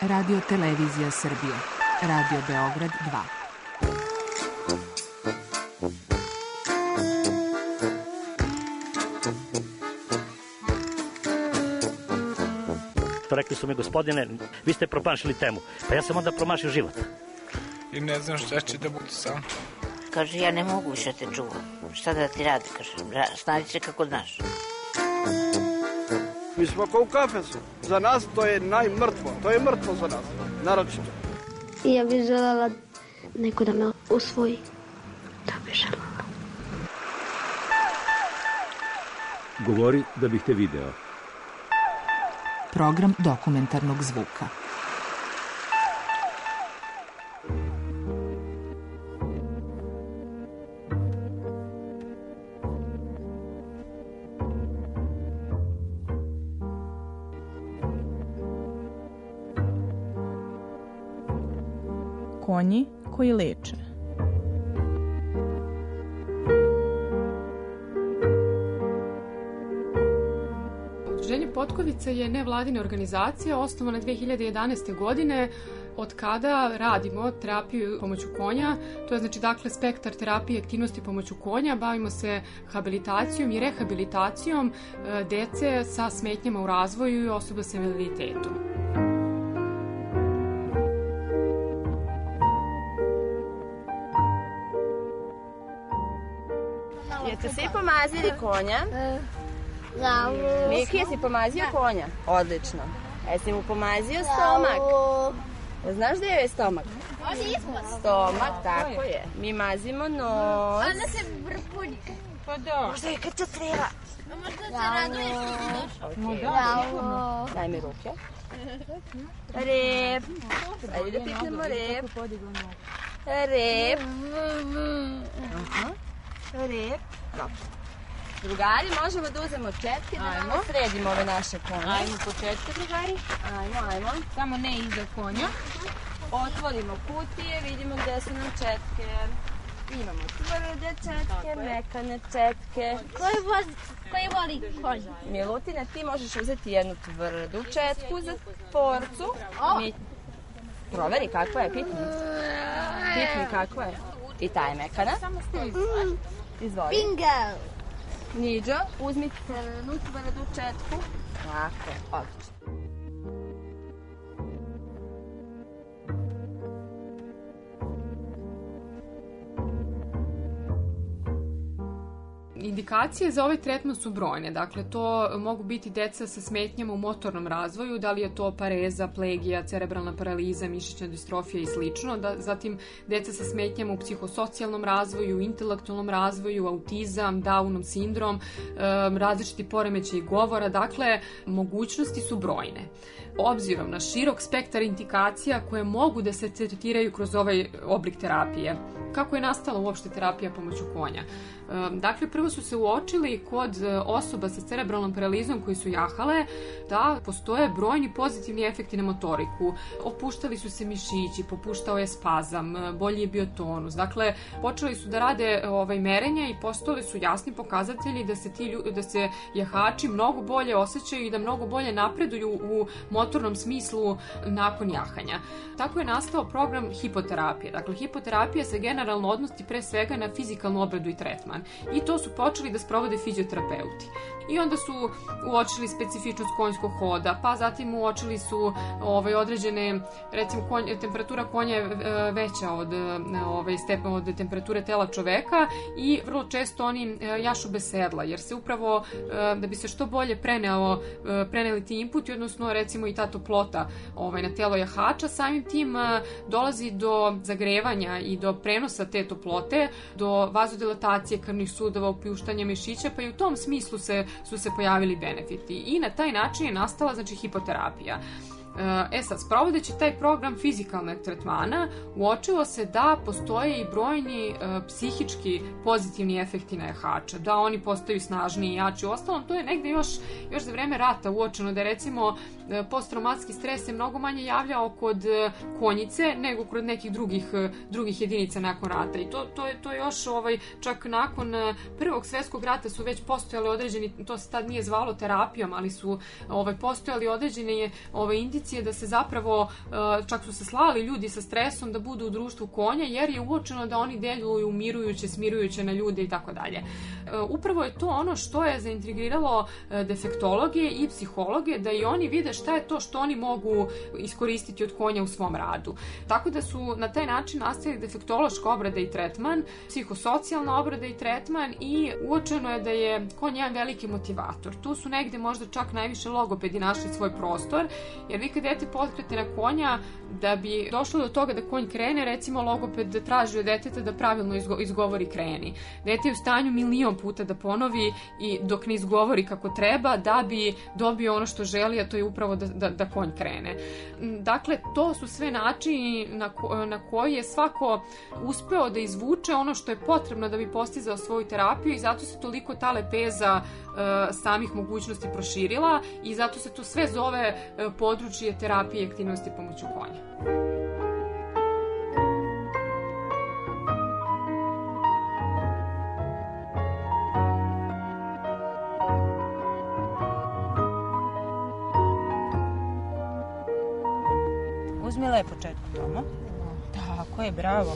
Radio Televizija Srbije. Radio Beograd 2. Rekli su mi, gospodine, vi ste promašili temu. Pa ja sam onda promašio život. I ne znam šta će da bude sam. Kaže, ja ne mogu više te čuvam. Šta da ti radi, kaže, snađi se kako znaš. Mi smo kao u kafesu. Za nas to je najmrtvo. To je mrtvo za nas, naročito. I ja bih želela neko da me usvoji. Da bih želela. Govori da bih te video. Program dokumentarnog zvuka. Konji koji leče. Udruženje Potkovica je nevladina organizacija osnovana 2011. godine, od kada radimo terapiju pomoću konja. To je znači spektar terapije i aktivnosti pomoću konja. Bavimo se habilitacijom i rehabilitacijom dece sa smetnjama u razvoju i osoba sa invaliditetom. Jeste svi pomazili konja? Miki, jesi pomazio konja? Odlično. Jesi mu pomazio stomak? Znaš gde je stomak? Stomak, tako je. Mi mazimo nos. Ona se vrpuni. Pa da. Možda je kad to treba. Možda se raduje što došlo. Bravo. Daj mi ruke. Rep. Ajde da piknemo rep. Rep. Rep. Dobro. Drugari, možemo da uzmemo četke da malo sredimo ove naše konje. Ajmo po četke, drugari. Ajmo. Samo ne iza konja. Otvorimo kutije, vidimo gde su nam četke. Imamo tvrde četke, mekane četke. Koji voli konj? Milutina, ti možeš uzeti jednu tvrdu četku za porcu. Proveri kakva je, pitni. Pitni kakva je. I ta je mekana. Izvoli. Bingo! Niđo, uzmi crnu tvrdu četku. Tako, odlično. Indikacije za ovaj tretman su brojne, dakle to mogu biti deca sa smetnjama u motornom razvoju, da li je to pareza, plegija, cerebralna paraliza, mišićna distrofija i slično, zatim deca sa smetnjama u psihosocijalnom razvoju, intelektualnom razvoju, autizam, Downov sindrom, različiti poremećaji govora, dakle mogućnosti su brojne. Obzirom na širok spektar indikacija koje mogu da se tretiraju kroz ovaj oblik terapije. Kako je nastala uopšte terapija pomoću konja? Dakle, prvo su se uočili kod osoba sa cerebralnom paralizom koji su jahale da postoje brojni pozitivni efekti na motoriku. Opuštali su se mišići, popuštao je spazam, bolji je bio tonus. Dakle, počeli su da rade merenja i postojali su jasni pokazatelji da se jahači mnogo bolje osjećaju i da mnogo bolje napreduju u motornom smislu nakon jahanja. Tako je nastao program hipoterapije. Dakle, hipoterapija se generalno odnosi pre svega na fizikalnu obradu i tretman. I to su počeli da sprovode fizioterapeuti. I onda su uočili specifičnost konjskog hoda, pa zatim uočili su određene, recimo temperatura konja je veća od temperature tela čoveka i vrlo često oni jašu bez sedla, jer se upravo da bi se što bolje preneli ti inputi, odnosno recimo i ta toplota na telo jahača, samim tim dolazi do zagrevanja i do prenosa te toplote, do vazodilatacije krvnih sudova, opuštanja mišića, pa i u tom smislu su se pojavili benefiti. I na taj način je nastala hipoterapija. Sad, sprovodeći taj program fizikalnog tretmana, uočilo se da postoje i brojni psihički pozitivni efekti na jahača, da oni postaju snažniji i jači. Uostalom, to je negde još za vreme rata uočeno da je recimo posttraumatski stres se mnogo manje javljao kod konjice nego kod nekih drugih jedinica nakon rata. I to je još čak nakon Prvog svjetskog rata su već postojali određeni, to se tad nije zvalo terapijom, ali su postojali određene indicije tradicije da se zapravo, čak su se slali ljudi sa stresom da budu u društvu konja, jer je uočeno da oni deluju umirujuće, smirujuće na ljude i tako dalje. Upravo je to ono što je zaintrigiralo defektologe i psihologe, da i oni vide šta je to što oni mogu iskoristiti od konja u svom radu. Tako da su na taj način nastavili defektološka obrada i tretman, psihosocijalna obrada i tretman, i uočeno je da je konj jedan veliki motivator. Tu su negde možda čak najviše logopedi našli svoj prostor, jer vi kad dete potkrete na konja, da bi došlo do toga da konj krene, recimo logoped traži od deteta da pravilno izgovori kreni. Dete je u stanju 1.000.000 puta da ponovi i dok ne izgovori kako treba, da bi dobio ono što želi, a to je upravo da konj krene. Dakle, to su sve načini na koji je svako uspeo da izvuče ono što je potrebno da bi postizao svoju terapiju, i zato se toliko ta lepeza samih mogućnosti proširila, i zato se to sve zove područje terapije i aktivnosti pomoću konja. Uzmi lepo četku, Tomo. Tako je, bravo.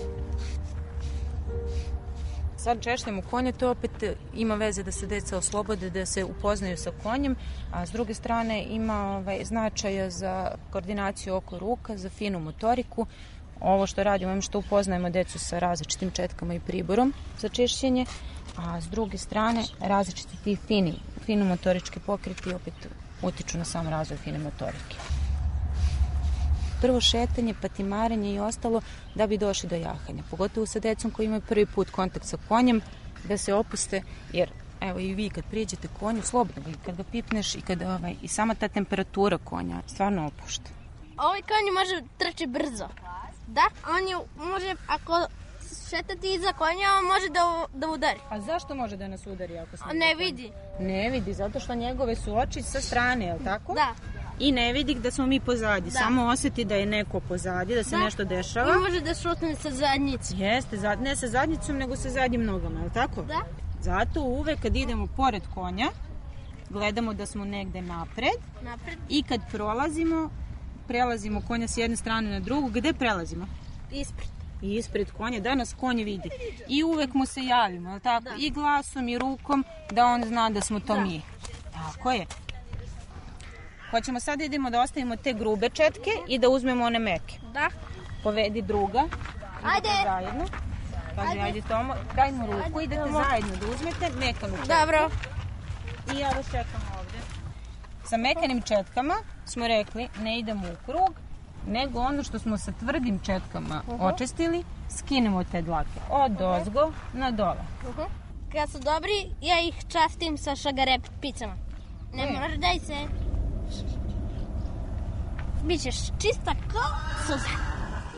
Sad češljamo konja, to opet ima veze da se deca oslobode, da se upoznaju sa konjem, a s druge strane ima značaja za koordinaciju oko ruka, za finu motoriku. Ovo što radimo je što upoznajemo decu sa različitim četkama i priborom za češljenje, a s druge strane različiti ti finomotorički pokreti opet utiču na sam razvoj fine motorike. Prvo šetanje, patimaranje i ostalo da bi došli do jahanja. Pogotovo sa decom koji imaju prvi put kontakt sa konjem, da se opuste, jer evo i vi kad priđete konju, slobodno ga, kad ga pipneš i kad i sama ta temperatura konja stvarno opušta. Ovaj konj može trči brzo. Da, on je, može, ako šetati iza konja, on može da udari. A zašto može da nas udari ako smo? Ne vidi. Ne vidi, zato što njegove su oči sa strane, je li tako? Da. I ne vidi da smo mi pozadi, samo osjeti da je neko pozadi, da se nešto dešava. I može da šutne sa zadnjicom. Jeste, ne sa zadnjicom, nego sa zadnjim nogama, je li tako? Da. Zato uvek kad idemo pored konja, gledamo da smo negde napred. I kad prelazimo konja s jedne strane na drugu. Gde prelazimo? Ispred konja, da nas konj vidi. I uvek mu se javimo, je li tako? Da. I glasom i rukom, da on zna da smo to mi. Tako je. Hoćemo sad idemo da ostavimo te grube četke i da uzmemo one meke. Da. Povedi druga. Ajde. Zajedno. Kaže, ajde Tomo, daj mu ruku, idete zajedno da uzmete mekanu četku. Dobro. I ja vas čekam ovde. Sa mekanim četkama smo rekli ne idemo u krug, nego ono što smo sa tvrdim četkama očistili, skinemo te dlake od ozgo na dole. Kad su dobri, ja ih častim sa šagarepicama. Ne moraš daj se. Bićeš čista kao suza.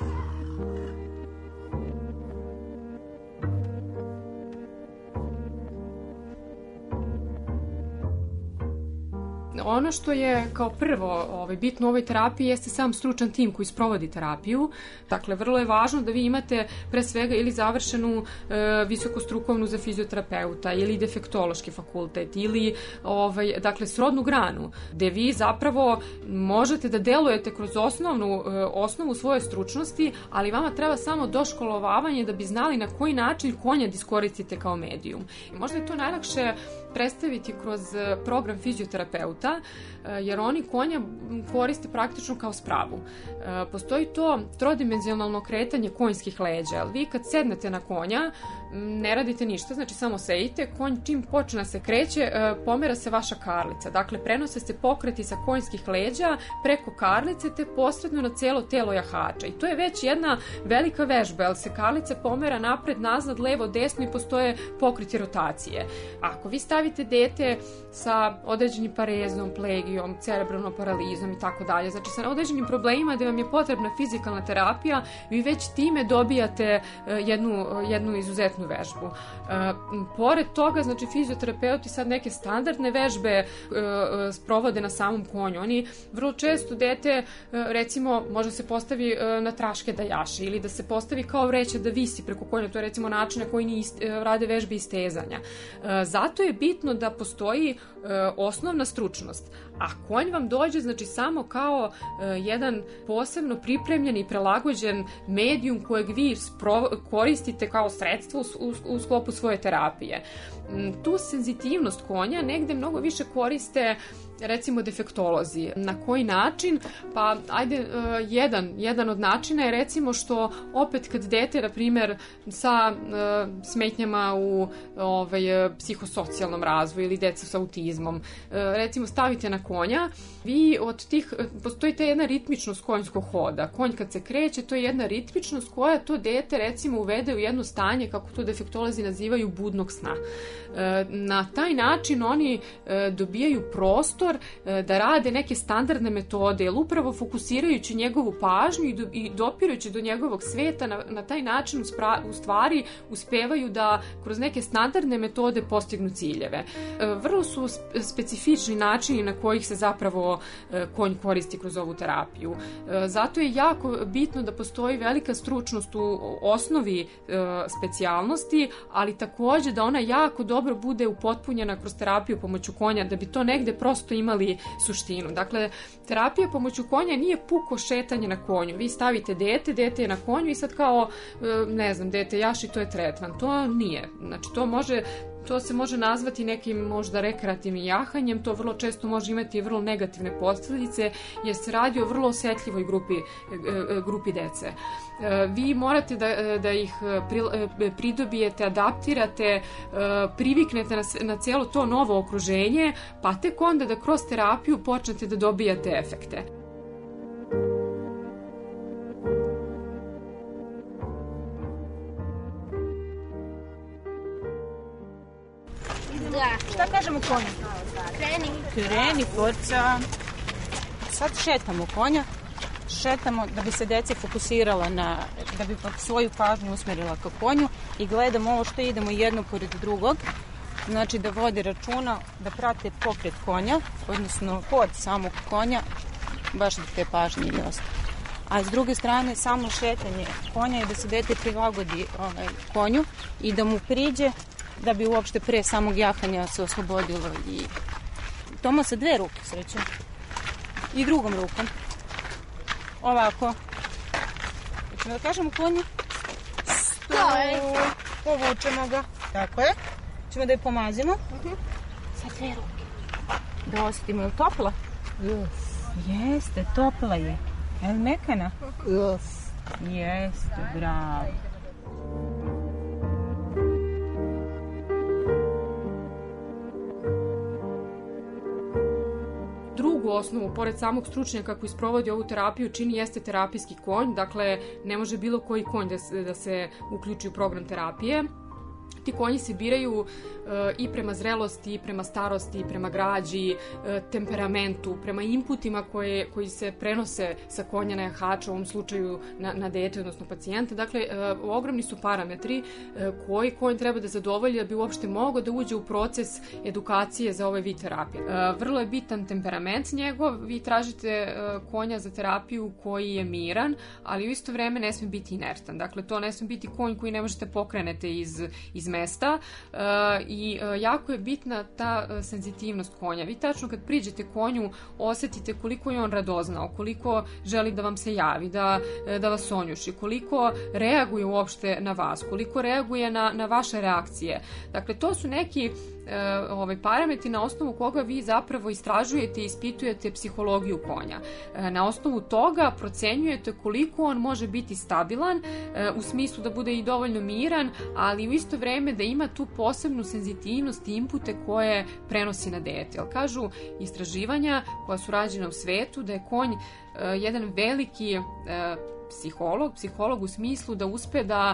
Ono što je kao prvo bitno u ovoj terapiji jeste sam stručan tim koji sprovodi terapiju. Dakle, vrlo je važno da vi imate pre svega ili završenu visokostrukovnu za fizioterapeuta ili defektološki fakultet ili dakle, srodnu granu, gde vi zapravo možete da delujete kroz osnovu svoje stručnosti, ali vama treba samo doškolovavanje da bi znali na koji način konja da iskoristite kao medijum. I možda je to najlakše predstaviti kroz program fizioterapeuta, jer oni konja koriste praktično kao spravu. Postoji to trodimenzionalno kretanje konjskih leđa. Vi kad sednete na konja, ne radite ništa, znači samo sedite, konj čim počne se kreće, pomera se vaša karlica. Dakle, prenose se pokreti sa konjskih leđa preko karlice te posredno na celo telo jahača. I to je već jedna velika vežba, jer se karlica pomera napred, nazad, levo, desno i postoje pokreti rotacije. Ako vi stavite dete sa određenim parezom, plegijom, cerebralnom paralizom i tako dalje, znači sa određenim problemima gde vam je potrebna fizikalna terapija, vi već time dobijate jednu izuzetnu vežbu. Pored toga, znači fizioterapeuti sad neke standardne vežbe sprovode na samom konju. Oni vrlo često dete, recimo, može se postavi na traške da jaše ili da se postavi kao vreća da visi preko konja. To je recimo način na koji rade vežbe istezanja. Zato je bitno da postoji osnovna stručnost, a konj vam dođe znači samo kao jedan posebno pripremljen i prilagođen medijum kojeg vi koristite kao sredstvo u sklopu svoje terapije. Tu senzitivnost konja negde mnogo više koriste recimo defektolozi. Na koji način? Pa ajde, jedan od načina je recimo što opet kad dete, na primjer, sa smetnjama u psihosocijalnom razvoju ili deca sa autizmom, recimo stavite na konja, vi od tih, postoji ta jedna ritmičnost konjskog hoda. Konj kad se kreće, to je jedna ritmičnost koja to dete recimo uvede u jedno stanje, kako to defektolozi nazivaju, budnog sna. Na taj način oni dobijaju prostor da rade neke standardne metode, jer upravo fokusirajući njegovu pažnju i dopirujući do njegovog sveta, na taj način u stvari uspevaju da kroz neke standardne metode postignu ciljeve. Vrlo su specifični načini na kojih se zapravo konj koristi kroz ovu terapiju. Zato je jako bitno da postoji velika stručnost u osnovi specijalnosti, ali takođe da ona jako dobro bude upotpunjena kroz terapiju pomoću konja, da bi to negde prosto imali suštinu. Dakle, terapija pomoću konja nije puko šetanje na konju. Vi stavite dete je na konju i sad kao, ne znam, dete jaši, to je tretman. To nije. Znači, to se može nazvati nekim možda rekreativnim jahanjem, to vrlo često može imati vrlo negativne posljedice, jer se radi o vrlo osetljivoj grupi dece. Vi morate da ih pridobijete, adaptirate, priviknete na cijelo to novo okruženje, pa tek onda da kroz terapiju počnete da dobijate efekte. Šta kažemo konju? Kreni, forca. Sad šetamo konja. Šetamo da bi se dece fokusirala da bi svoju pažnju usmerila ka konju i gledamo ovo što idemo jedno pored drugog. Znači da vodi računa, da prate pokret konja, odnosno hod samog konja, baš da te pažnje i ostane. A s druge strane, samo šetanje konja je da se dete prilagodi konju i da mu priđe da bi uopšte pre samog jahanja se oslobodilo. I Toma sa 2 ruke sreće. I drugom rukom. Ovako. Ćemo da kažemo konju? Stoj! Povučemo ga. Tako je. Ćemo da je pomazimo. Sa 2 ruke. Da osjetimo. Je li topla? Jeste, topla je. Je li mekana? Jeste, bravo. Drugu osnovu, pored samog stručnjaka koji sprovodi ovu terapiju, čini jeste terapijski konj. Dakle, ne može bilo koji konj da se uključi u program terapije. Ti konji se biraju i prema zrelosti, i prema starosti, i prema građi, temperamentu, prema inputima koji se prenose sa konja na jahača, u ovom slučaju na dete, odnosno pacijenta. Dakle, ogromni su parametri koji konj treba da zadovolji da bi uopšte mogao da uđe u proces edukacije za ovaj vid terapije. Vrlo je bitan temperament njegov. Vi tražite konja za terapiju koji je miran, ali u isto vreme ne sme biti inertan. Dakle, to ne sme biti konj koji ne možete pokrenete iz mesta i jako je bitna ta senzitivnost konja. Vi tačno kad priđete konju osetite koliko je on radoznao, koliko želi da vam se javi, da vas onjuši, koliko reaguje uopšte na vas, koliko reaguje na vaše reakcije. Dakle, to su neki parametri na osnovu koga vi zapravo istražujete i ispitujete psihologiju konja. Na osnovu toga procenjujete koliko on može biti stabilan, u smislu da bude i dovoljno miran, ali u isto vreme da ima tu posebnu senzitivnost i inpute koje prenosi na dete. Jer kažu istraživanja koja su rađena u svetu da je konj jedan veliki psiholog u smislu da uspe da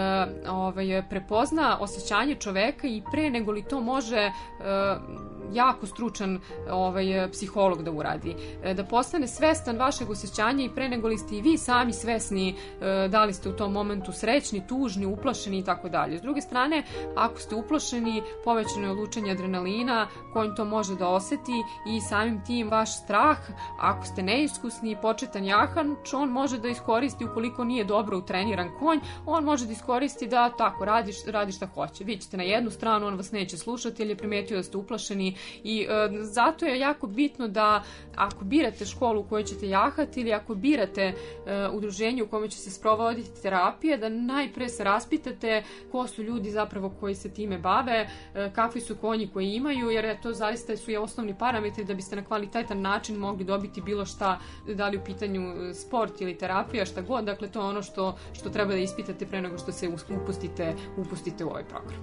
prepozna osjećanje čoveka i pre nego li to može jako stručan psiholog da uradi. Da postane svestan vašeg osjećanja i pre nego li ste i vi sami svesni da li ste u tom momentu srećni, tužni, uplašeni i tako dalje. S druge strane, ako ste uplašeni, povećano je lučenje adrenalina, konj to može da oseti i samim tim vaš strah, ako ste neiskusni i početan jahanč, on može da iskoristi ukoliko nije dobro utreniran konj, on može da iskoristi da tako radi šta hoće. Vi ćete na jednu stranu, on vas neće slušati jer je primetio da ste uplašeni, i zato je jako bitno da ako birate školu u kojoj ćete jahati ili ako birate udruženje u kome će se sprovoditi terapije, da najpre se raspitate ko su ljudi zapravo koji se time bave, kakvi su konji koji imaju, jer to zaista su i osnovni parametri da biste na kvalitetan način mogli dobiti bilo šta, da li u pitanju sport ili terapija, šta god. Dakle, to je ono što treba da ispitate pre nego što se upustite u ovaj program.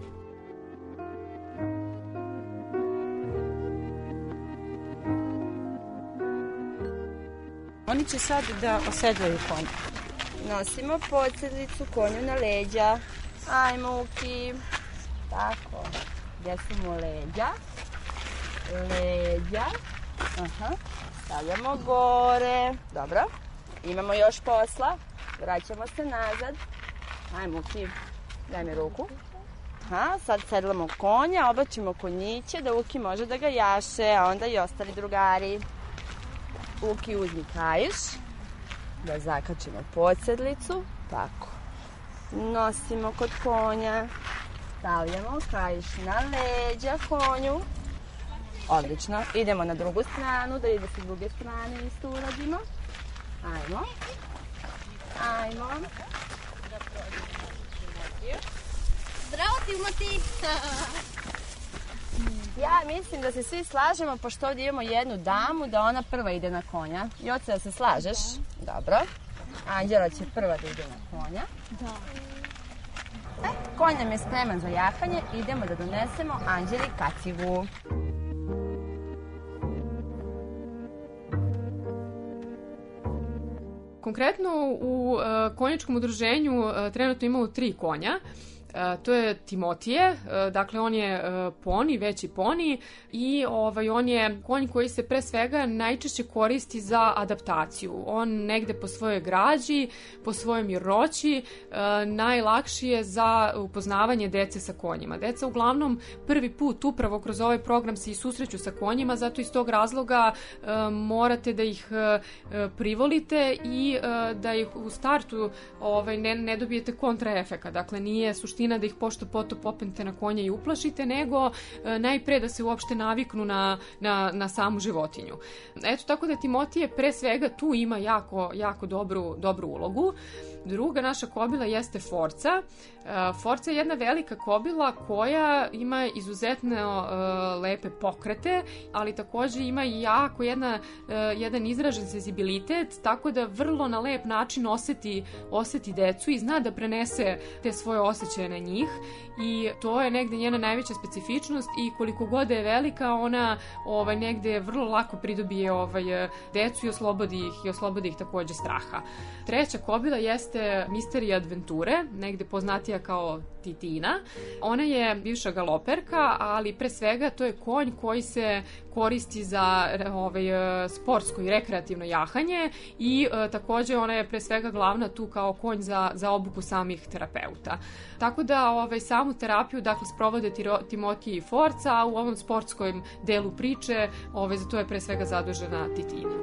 Oni će sad da osedlaju konja. Nosimo podsedlicu konju na leđa. Ajmo, Uki. Tako. Gdje su mu leđa? Leđa. Aha. Stavljamo gore. Dobro. Imamo još posla. Vraćamo se nazad. Ajmo, Uki. Daj mi ruku. Aha, sad sedlamo konja, oblačimo konjiće da Uki može da ga jaše, a onda i ostali drugari. Uki, uzmi kaiš, da zakačimo podsedlicu, tako. Nosimo kod konja, stavljamo kaiš na leđa konju. Odlično, idemo na drugu stranu, da ide sa druge strane isto uradimo. Ajmo. Ajmo. Zdravo, Timoti! Ja mislim da se svi slažemo, pošto ovdje imamo jednu damu, da ona prva ide na konja. Joce, da se slažeš? Dobro. Anđela će prva da ide na konja. Da. Konj nam je spreman za jahanje, idemo da donesemo Anđeli kacigu. Konkretno u konjačkom udruženju trenutno imamo 3 konja. To je Timotije, dakle on je poni, veći poni i on je konj koji se pre svega najčešće koristi za adaptaciju. On negde po svojoj građi, po svojoj mirnoći, najlakši je za upoznavanje dece sa konjima. Deca uglavnom prvi put upravo kroz ovaj program se i susreću sa konjima, zato iz tog razloga morate da ih privolite i da ih u startu ne dobijete kontraefeka. Dakle, nije suština da ih pošto poto popnete na konja i uplašite, nego najpre da se uopšte naviknu na samu životinju. Eto, tako da Timotije pre svega tu ima jako dobru ulogu. Druga naša kobila jeste Forca. Forca je jedna velika kobila koja ima izuzetno lepe pokrete, ali takođe ima i jako jedan izražen senzibilitet, tako da vrlo na lep način oseti decu i zna da prenese te svoje osjećaje na njih i to je negde njena najveća specifičnost i koliko god je velika, ona negde vrlo lako pridobije decu i oslobodi ih takođe straha. Treća kobila jeste Misterija Adventure, negde poznatija kao Titina. Ona je bivša galoperka, ali pre svega to je konj koji se koristi za sportsko i rekreativno jahanje i takođe ona je pre svega glavna tu kao konj za obuku samih terapeuta. Tako da samu terapiju sprovode Timotije i Forca, a u ovom sportskom delu priče za to je pre svega zadužena Titina.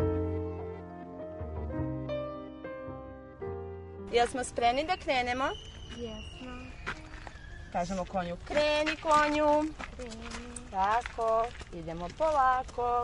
Jel smo spremni da krenemo? Jesmo. Kažemo konju, kreni konju. Kreni. Tako, idemo polako.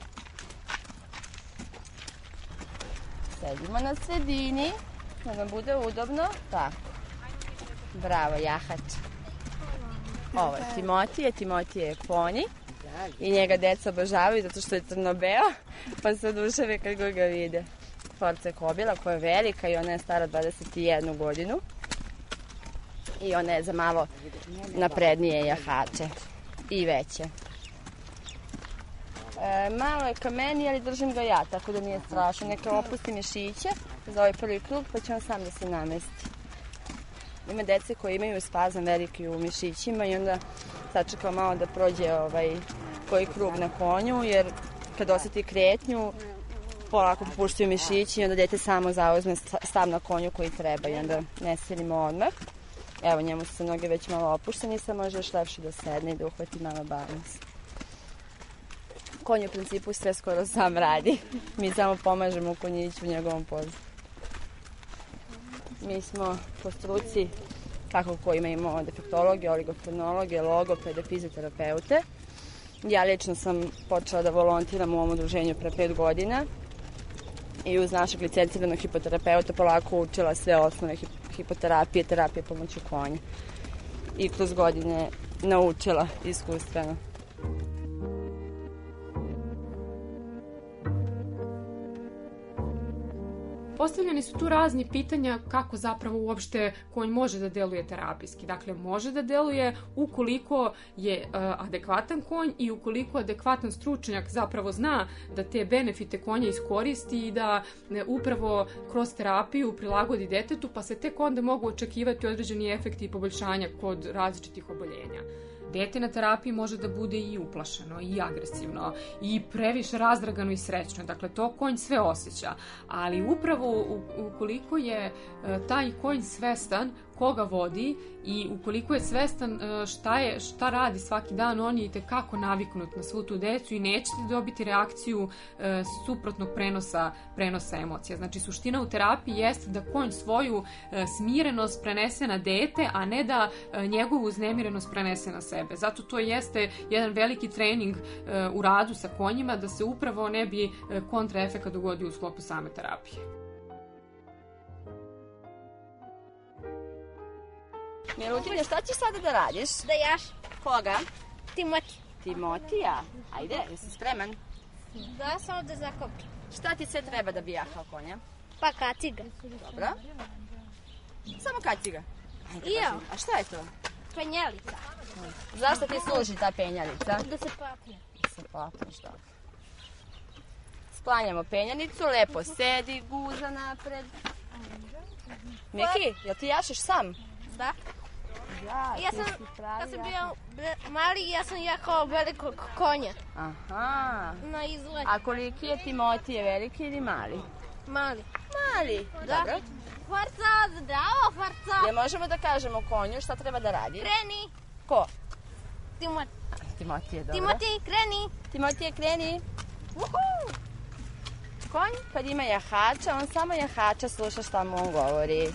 Sedimo na sredini, da nam bude udobno. Tako. Bravo, jahač. Ovo je Timotije je poni. I njega deca obožavaju zato što je crno-beo, pa se oduševe kad ga vide. Forca je kobila koja je velika i ona je stara 21 godinu. I ona je za malo naprednije jahače i veće. Malo je kameniji, ali držim ga ja, tako da nije strašno. Neka opusti mišiće za ovaj prvi krug, pa će on sam da se namesti. Ima dece koji imaju spazam veliki u mišićima i onda sačekao malo da prođe koji krug na konju, jer kad osjeti kretnju, polako popuštaju mišići i onda dete samo zauzme stav na konju koji treba i onda ne silimo odmah. Evo, njemu su se noge već malo opušteni, sad može još lepše da sedne i da uhvati malo balans. Konj u principu sve skoro sam radi. Mi samo pomažemo konjiću u njegovom poslu. Mi smo po struci, kako ko imamo defektologe, oligoprenologe, logopede, fizioterapeute. Ja lično sam počela da volontiram u ovom udruženju pre 5 godina i uz našeg licenciranog hipoterapeuta polako učila sve osnove hipoterapije, terapije pomoću konja. I kroz godine naučila iskustveno. Postavljeni su tu razni pitanja kako zapravo uopšte konj može da deluje terapijski. Dakle, može da deluje ukoliko je adekvatan konj i ukoliko adekvatan stručnjak zapravo zna da te benefite konja iskoristi i da upravo kroz terapiju prilagodi detetu, pa se tek onda mogu očekivati određeni efekti i poboljšanja kod različitih oboljenja. Dete na terapiji može da bude i uplašeno, i agresivno, i previše razdragano i srećno. Dakle, to konj sve osjeća. Ali upravo ukoliko je taj konj svestan koga vodi i ukoliko je svestan šta radi svaki dan, on je itekako naviknut na svu tu decu i nećete dobiti reakciju suprotnog prenosa emocija. Znači, suština u terapiji jeste da konj svoju smirenost prenese na dete, a ne da njegovu uznemirenost prenese na sebe. Zato to jeste jedan veliki trening u radu sa konjima, da se upravo ne bi kontraefekat dogodio u sklopu same terapije. Milutinja, šta ćeš sada da radiš? Da jaš. Koga? Timoti. Timotija? Ajde, jesi spreman? Da, samo da zakopčam. Šta ti sve treba da bi jahao konja? Pa kaciga. Dobro. Samo kaciga? Ajde, Ijo. a šta je to? Penjelica. Zašto ti služi ta penjalica? Da se papne. Da se papneš, da. Sklanjamo penjanicu, lepo sedi, guza napred. Miki, jel ti jašeš sam? Da. Ja sam, kad sam bio mali, ja sam jahao velikog konja. Aha. Na izlet. A koliki je Timotije, veliki ili mali? Mali. Mali, da. Dobro. Farca, zdravo, farca. Je možemo da kažemo konju šta treba da radi? Kreni. Ko? Timotije, dobro. Timotije, kreni. Timotije, kreni. Uhu. Konj, kad ima jahača, on samo jahača sluša šta mu on govori.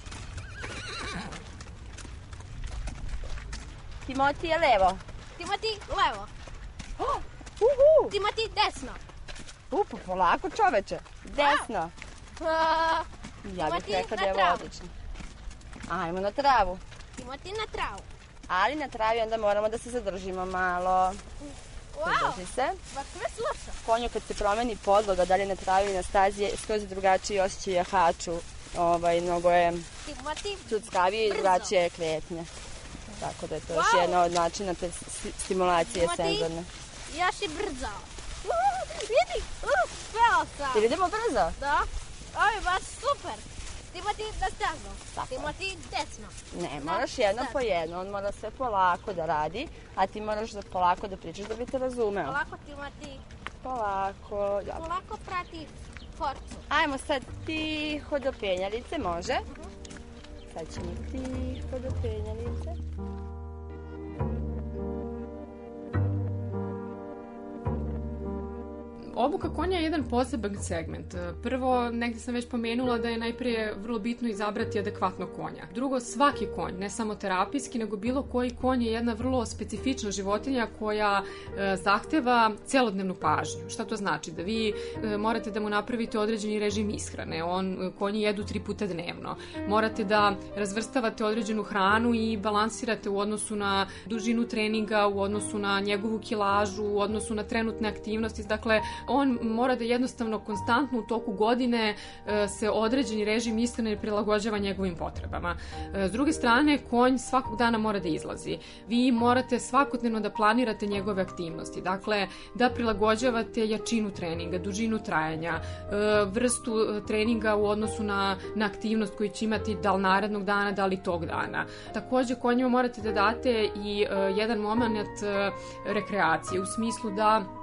Timotije, levo. Timotije, levo. Timotije, desno. Polako, čoveče. Desno. Ja bih rekao da je odlično. Ajmo na travu. Timotije na travu. Ali na travi onda moramo da se zadržimo malo. Zadrži se. Baš me sluša. Konju kad se promeni podloga, da li na travi ili na stazi, je skroz drugačiji osjećaj jahaču. Mnogo je cuckavije i drugačije kretnje. Tako da je to još jedna od načina te stimulacije senzorne. Još i brzo. Vidi, uspeo sam. Jer idemo brzo? Da. Ovo je baš super. Timotije na stranu. Timotije desno. Ne, moraš jedno po jedno. On mora sve polako da radi, a ti moraš da polako da pričaš da bi te razumeo. Polako, Timotije. Polako. Polako prati forcu. Ajmo sad tiho do penjalice, može? Sad ćemo tiho do penjalice. Obuka konja je jedan poseban segment. Prvo, negdje sam već pomenula da je najprije vrlo bitno izabrati adekvatnog konja. Drugo, svaki konj, ne samo terapijski, nego bilo koji konj je jedna vrlo specifična životinja koja zahteva celodnevnu pažnju. Šta to znači? Da vi morate da mu napravite određeni režim ishrane. Konji jedu 3 puta dnevno. Morate da razvrstavate određenu hranu i balansirate u odnosu na dužinu treninga, u odnosu na njegovu kilažu, u odnosu na trenutne aktivnosti. Dakle, on mora da jednostavno konstantno u toku godine se određeni režim ishrane prilagođava njegovim potrebama. S druge strane, konj svakog dana mora da izlazi. Vi morate svakodnevno da planirate njegove aktivnosti. Dakle, da prilagođavate jačinu treninga, dužinu trajanja, vrstu treninga u odnosu na aktivnost koju će imati da li narednog dana, da li tog dana. Također, konjima morate da date i jedan moment rekreacije, u smislu da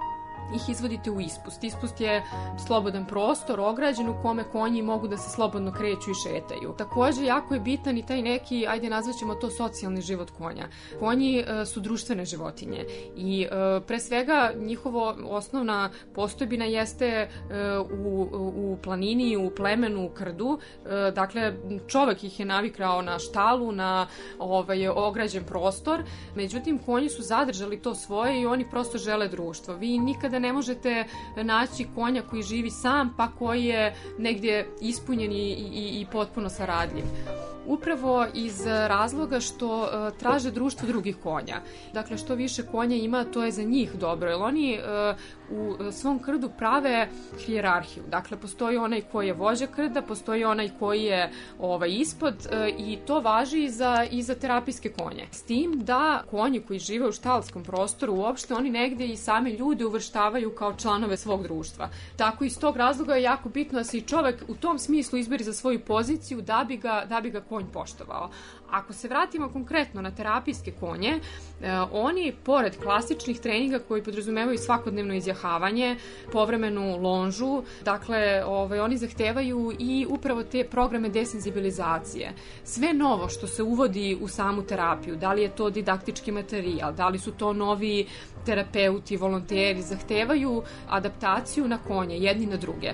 ih izvodite u ispust. Ispust je slobodan prostor, ograđen, u kome konji mogu da se slobodno kreću i šetaju. Takođe, jako je bitan i taj neki, ajde nazvaćemo to socijalni život konja. Konji su društvene životinje i pre svega njihova osnovna postojbina jeste u planini, u plemenu, u krdu. Dakle, čovek ih je navikao na štalu, na ograđen prostor. Međutim, konji su zadržali to svoje i oni prosto žele društvo. Vi nikada ne možete naći konja koji živi sam, pa koji je negdje ispunjen i potpuno saradljiv. Upravo iz razloga što traže društvo drugih konja. Dakle, što više konja ima, to je za njih dobro, jer oni u svom krdu prave hijerarhiju. Dakle, postoji onaj koji je vođa krda, postoji onaj koji je ispod i to važi i za terapijske konje. S tim da konji koji žive u štalskom prostoru uopšte, oni negde i same ljude uvrštavaju kao članove svog društva. Tako iz tog razloga je jako bitno da se i čovek u tom smislu izberi za svoju poziciju da bi ga konj poštovao. Ako se vratimo konkretno na terapijske konje, oni, pored klasičnih treninga koji podrazumevaju svakodnevno izjahavanje, povremenu lonžu, dakle, oni zahtevaju i upravo te programe desenzibilizacije. Sve novo što se uvodi u samu terapiju, da li je to didaktički materijal, da li su to novi terapeuti, volonteri, zahtevaju adaptaciju na konje, jedni na druge.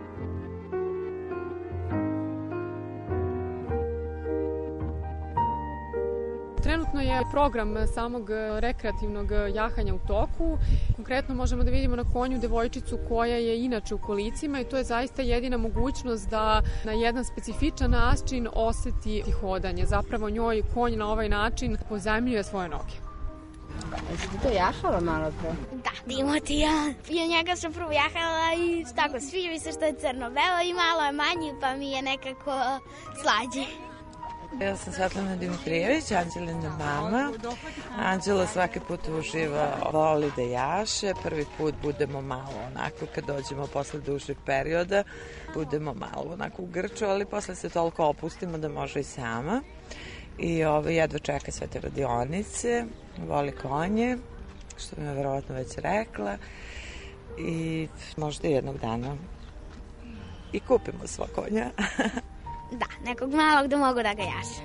Trenutno je program samog rekreativnog jahanja u toku. Konkretno možemo da vidimo na konju devojčicu koja je inače u kolicima i to je zaista jedina mogućnost da na jedan specifičan način oseti hodanje. Zapravo njoj konj na ovaj način pozajmljuje svoje noge. Jesi ti to jahala malo pre? Da, Dimotija. Ja njega sam prvo jahala i tako sviđa mi se što je crno-belo i malo je manji pa mi je nekako slađe. Ja sam Svetlana Dimitrijević, Anđelina mama. Anđela svaki put uživa, voli da jaše. Prvi put budemo malo onako, kad dođemo posle dužeg perioda, budemo malo onako u grču, ali posle se toliko opustimo da može i sama. I jedva čeka sve te radionice, voli konje, što mi je verovatno već rekla. I možda jednog dana i kupimo sva konja. Da, nekog malog da mogu da ga jaše.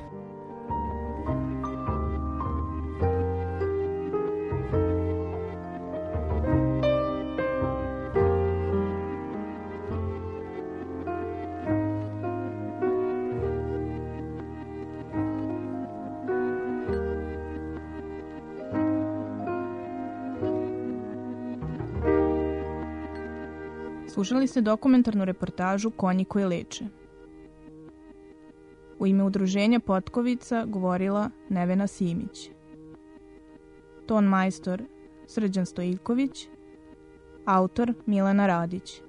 Slušali ste dokumentarnu reportažu Konji koji leče. U ime udruženja Potkovica govorila Nevena Simić. Ton majstor Srđan Stojiljković, autor Milena Radić.